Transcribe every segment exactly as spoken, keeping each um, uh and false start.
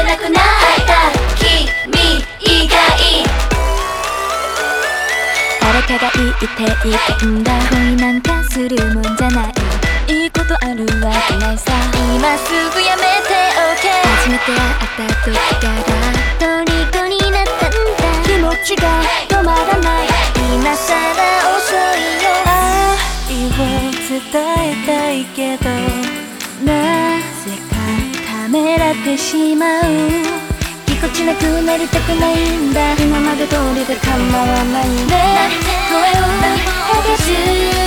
なくなった君以外誰かが言っていたんだ、恋なんかするもんじゃない、いいことあるわけないさ、今すぐやめて OK。 初めて会った時から虜になったんだ、気持ちが止まらない、今さら遅いよ。愛を伝えたいけどなぜかためらってしまう、ぎこちなくなりたくないんだ、今まで通りで構わないね、声を上げず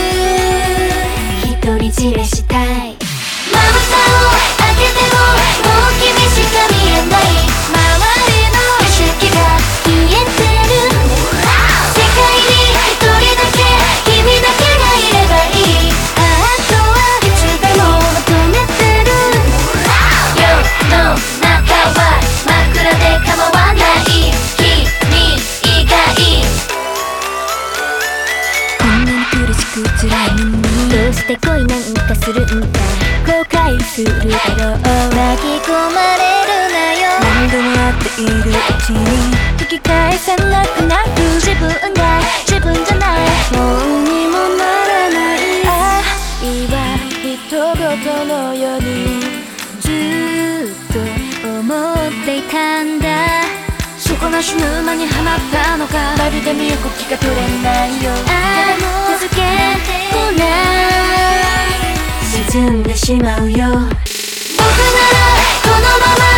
独り占めしたい、 まぶたを開けてももう君しか見えない、周りの景色が消えてる、世界に一人だけ君だけがいればいい、あとはいつでも求めてる、世の中は真っ暗で構わない君以外、 こんなに苦しく辛いのにどうして恋なんかするんだ、後悔するだろう、 巻き込まれるなよ、 何度も会っているうちに引き返せなくなる、自分が自分じゃない、もうにもならない、愛は人事のようにずっと思っていたんだ、底なし沼にはまったのか、まるで身動きが取れないよ、 ああ続けこない沈んでしまうよ、 僕ならこのまま